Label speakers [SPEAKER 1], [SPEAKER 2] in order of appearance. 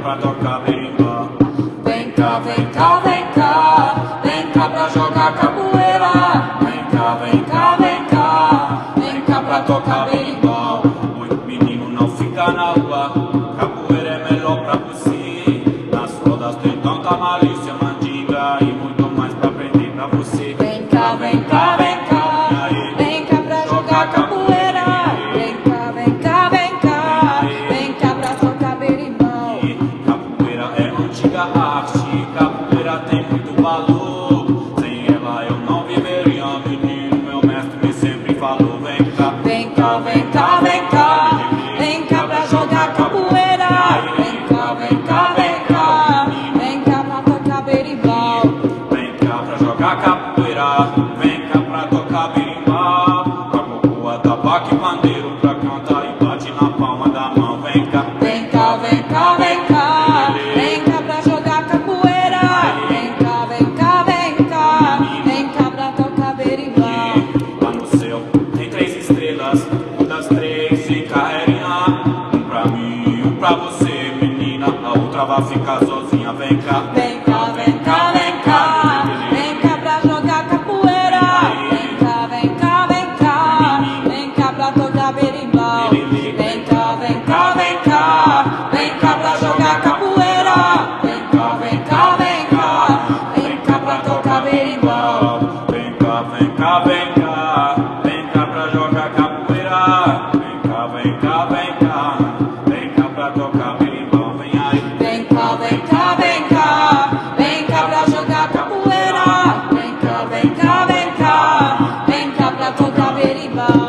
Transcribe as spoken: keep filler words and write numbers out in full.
[SPEAKER 1] pra tocar berimbau.
[SPEAKER 2] Vem cá, vem cá, vem cá, vem cá pra jogar capoeira.
[SPEAKER 1] Vem cá, vem cá, vem cá, vem cá pra tocar berimbau. Muito menino não fica na rua, capoeira é melhor pra você. Nas rodas tem tanta malícia, mandinga e muito mais pra aprender pra você.
[SPEAKER 2] Vem cá, vem cá, vem cá, vem cá pra jogar capoeira. Vem cá, vem cá, vem cá, vem cá pra tocar berimbau.
[SPEAKER 1] Capoeira é antiga arte, capoeira tem muito valor. Sem ela eu não viveria, menino, meu mestre me sempre falou. Vem cá,
[SPEAKER 2] Vem cá, vem cá, vem cá, vem cá pra jogar capoeira. Vem cá, vem cá, vem cá, vem cá pra tocar berimbau.
[SPEAKER 1] vem cá pra jogar capoeira, vem cá pra tocar berimbau. Com a cocoa, tabaco e pandeiro pra cantar e bate na palma da mão. Vem cá,
[SPEAKER 2] Vem cá, vem cá, vem cá, vem cá pra jogar capoeira. Vem cá, vem cá, vem cá, vem cá pra tocar berimbau.
[SPEAKER 1] lá no céu tem três estrelas, uma das três fica aérea. Um pra mim, um pra você, menina, a outra vai ficar sozinha. Vem cá,
[SPEAKER 2] Vem cá, vem cá, vem cá, vem cá pra jogar capoeira. Vem cá, vem cá, vem cá, vem cá pra tocar berimbau. Vem cá, vem cá, vem cá, vem cá pra jogar capoeira. Vem cá, vem cá, vem cá, vem cá pra tocar berimbau.
[SPEAKER 1] Vem cá, vem cá, vem cá, vem cá pra jogar capoeira. Vem cá, vem cá, vem cá, vem cá pra tocar berimbau. Vem aí.
[SPEAKER 2] Vem cá, vem cá, vem cá, vem cá pra jogar capoeira. Vem cá, vem cá, vem cá, vem cá pra tocar berimbau.